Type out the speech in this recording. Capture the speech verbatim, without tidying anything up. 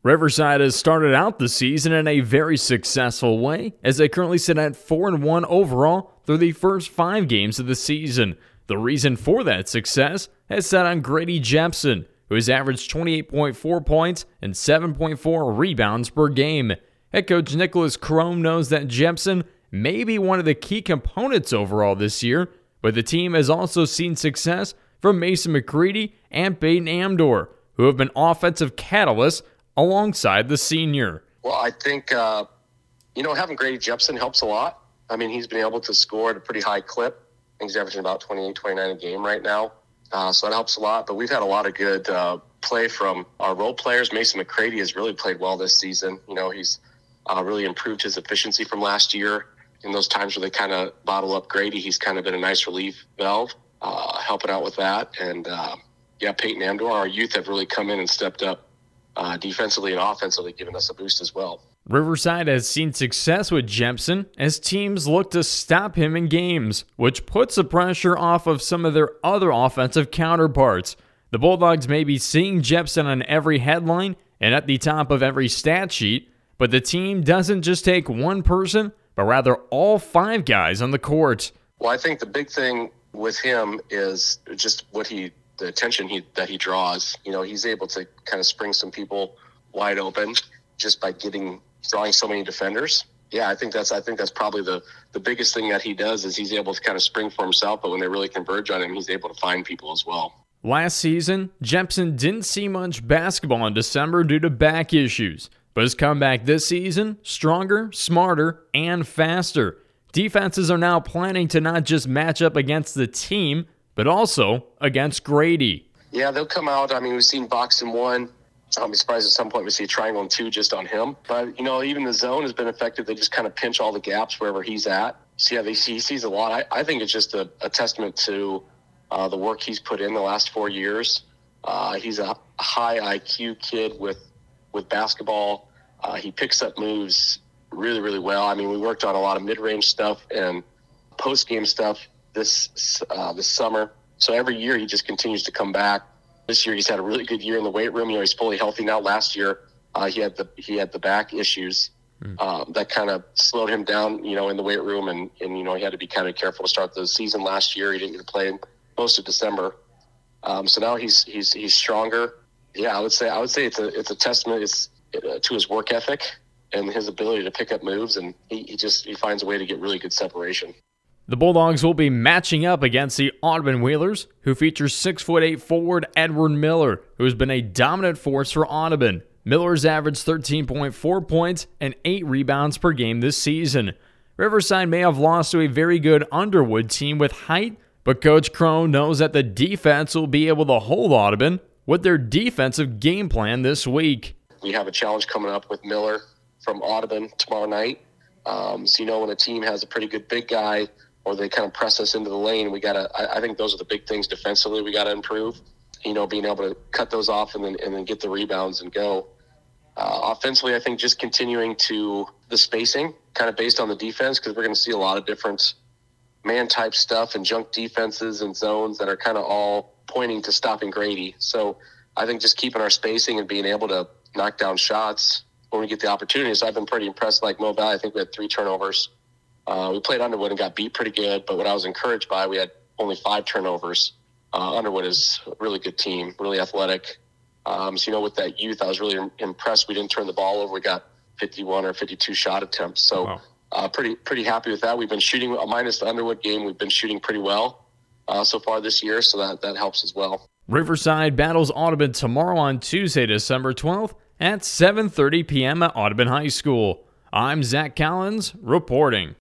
Riverside has started out the season in a very successful way, as they currently sit at four and one overall through the first five games of the season. The reason for that success has set on Grady Jepson, who has averaged twenty-eight point four points and seven point four rebounds per game. Head coach Nicholas Crome knows that Jepson may be one of the key components overall this year, but the team has also seen success from Mason McCready and Peyton Amdor, who have been offensive catalysts alongside the senior. Well, I think, uh, you know, having Grady Jepson helps a lot. I mean, he's been able to score at a pretty high clip. I think he's averaging about twenty-eight, twenty-nine a game right now. Uh, so that helps a lot. But we've had a lot of good uh, play from our role players. Mason McCready has really played well this season. You know, he's uh, really improved his efficiency from last year. In those times where they kind of bottle up Grady, he's kind of been a nice relief valve, uh, helping out with that. And, uh, yeah, Peyton Amdor, our youth have really come in and stepped up uh, defensively and offensively, giving us a boost as well. Riverside has seen success with Jepson as teams look to stop him in games, which puts the pressure off of some of their other offensive counterparts. The Bulldogs may be seeing Jepson on every headline and at the top of every stat sheet, but the team doesn't just take one person, but rather all five guys on the court. Well, I think the big thing with him is just what he, the attention he that he draws. You know, he's able to kind of spring some people wide open just by getting drawing so many defenders. Yeah, I think that's I think that's probably the the biggest thing that he does is he's able to kind of spring for himself, but when they really converge on him, he's able to find people as well. Last season, Jepson didn't see much basketball in December due to back issues, but has come back this season stronger, smarter, and faster. Defenses are now planning to not just match up against the team, but also against Grady. Yeah, they'll come out. I mean, we've seen box and one. I'll be surprised at some point we see a triangle and two just on him. But, you know, even the zone has been effective. They just kind of pinch all the gaps wherever he's at. So, yeah, they see, he sees a lot. I, I think it's just a, a testament to uh, the work he's put in the last four years. Uh, he's a high I Q kid with, with basketball. Uh, he picks up moves really, really well. I mean, we worked on a lot of mid-range stuff and post-game stuff this uh, this summer. So every year he just continues to come back. This year he's had a really good year in the weight room. You know, he's fully healthy now. Last year uh, he had the he had the back issues mm. uh, that kind of slowed him down. You know, in the weight room, and and you know he had to be kind of careful to start the season last year. He didn't get to play most of December. Um, so now he's he's he's stronger. Yeah, I would say I would say it's a it's a testament it's, uh, to his work ethic and his ability to pick up moves, and he, he just he finds a way to get really good separation. The Bulldogs will be matching up against the Audubon Whalers, who feature six foot eight forward Edward Miller, who has been a dominant force for Audubon. Miller's averaged thirteen point four points and eight rebounds per game this season. Riverside may have lost to a very good Underwood team with height, but Coach Crone knows that the defense will be able to hold Audubon with their defensive game plan this week. We have a challenge coming up with Miller from Audubon tomorrow night. Um, so, you know, when a team has a pretty good big guy, or they kind of press us into the lane, we gotta. I, I think those are the big things defensively we gotta improve. You know, being able to cut those off and then and then get the rebounds and go. Uh, offensively, I think just continuing to the spacing, kind of based on the defense, because we're going to see a lot of different man type stuff and junk defenses and zones that are kind of all pointing to stopping Grady. So I think just keeping our spacing and being able to knock down shots when we get the opportunities. I've been pretty impressed. Like Mo Valley, I think we had three turnovers. Uh, we played Underwood and got beat pretty good, but what I was encouraged by, we had only five turnovers. Uh, Underwood is a really good team, really athletic. Um, so, you know, with that youth, I was really impressed. We didn't turn the ball over. We got fifty-one or fifty-two shot attempts. So wow. uh, pretty pretty happy with that. We've been shooting, minus the Underwood game, we've been shooting pretty well uh, so far this year, so that, that helps as well. Riverside battles Audubon tomorrow on Tuesday, December twelfth at seven thirty p.m. at Audubon High School. I'm Zach Collins reporting.